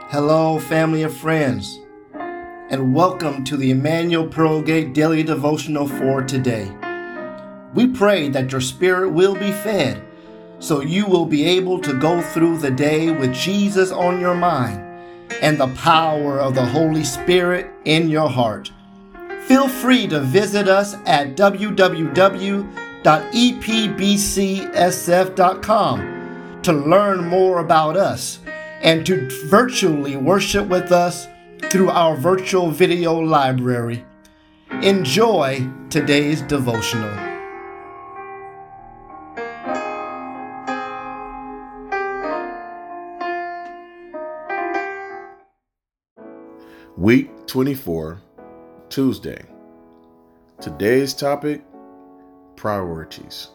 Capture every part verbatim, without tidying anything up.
Hello, family and friends, and welcome to the Emmanuel Pearlgate Daily Devotional for today. We pray that your spirit will be fed, so you will be able to go through the day with Jesus on your mind and the power of the Holy Spirit in your heart. Feel free to visit us at w w w dot e p b c s f dot com to learn more about us and to virtually worship with us through our virtual video library. Enjoy today's devotional. Week twenty-four, Tuesday. Today's topic, priorities.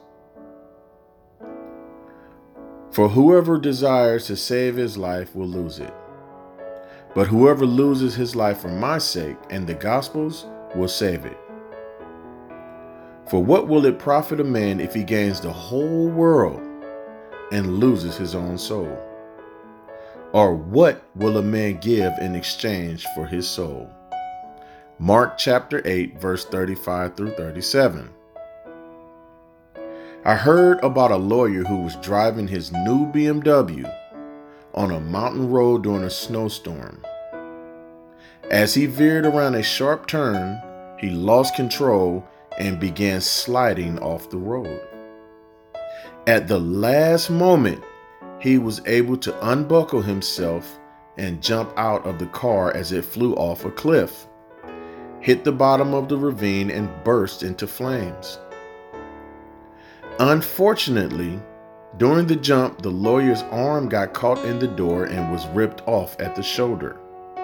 For whoever desires to save his life will lose it. But whoever loses his life for my sake and the gospel's will save it. For what will it profit a man if he gains the whole world and loses his own soul? Or what will a man give in exchange for his soul? Mark chapter eight, verse thirty-five through thirty-seven. I heard about a lawyer who was driving his new B M W on a mountain road during a snowstorm. As he veered around a sharp turn, he lost control and began sliding off the road. At the last moment, he was able to unbuckle himself and jump out of the car as it flew off a cliff, hit the bottom of the ravine, and burst into flames. Unfortunately, during the jump, the lawyer's arm got caught in the door and was ripped off at the shoulder.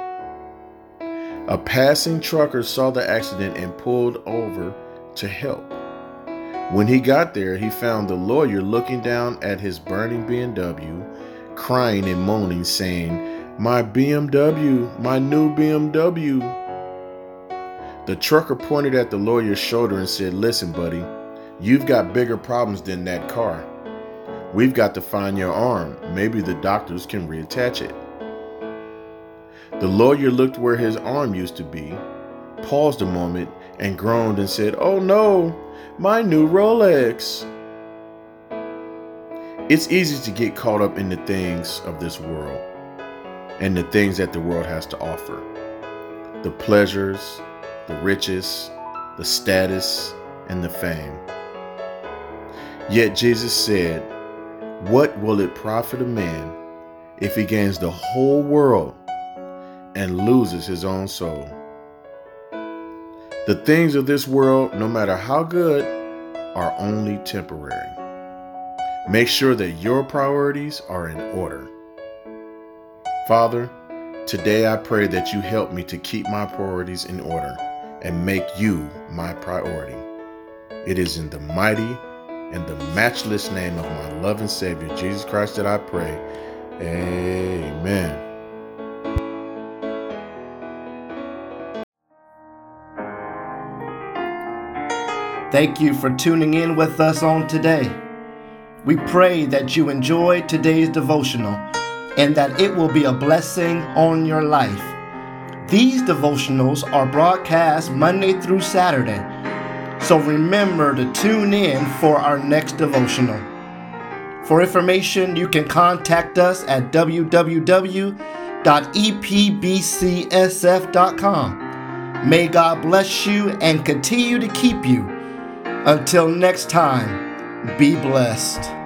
A passing trucker saw the accident and pulled over to help. When he got there, he found the lawyer looking down at his burning B M W, crying and moaning, saying, "My B M W, my new B M W." The trucker pointed at the lawyer's shoulder and said, "Listen, buddy, you've got bigger problems than that car. We've got to find your arm. Maybe the doctors can reattach it." The lawyer looked where his arm used to be, paused a moment, and groaned and said, "Oh no, my new Rolex." It's easy to get caught up in the things of this world and the things that the world has to offer. The pleasures, the riches, the status, and the fame. Yet Jesus said, "What will it profit a man if he gains the whole world and loses his own soul?" The things of this world, no matter how good, are only temporary. Make sure that your priorities are in order. Father, today I pray that you help me to keep my priorities in order and make you my priority. It is in the mighty and the matchless name of my loving Savior, Jesus Christ, that I pray. Amen. Thank you for tuning in with us on today. We pray that you enjoyed today's devotional and that it will be a blessing on your life. These devotionals are broadcast Monday through Saturday, so remember to tune in for our next devotional. For information, you can contact us at w w w dot e p b c s f dot com. May God bless you and continue to keep you. Until next time, be blessed.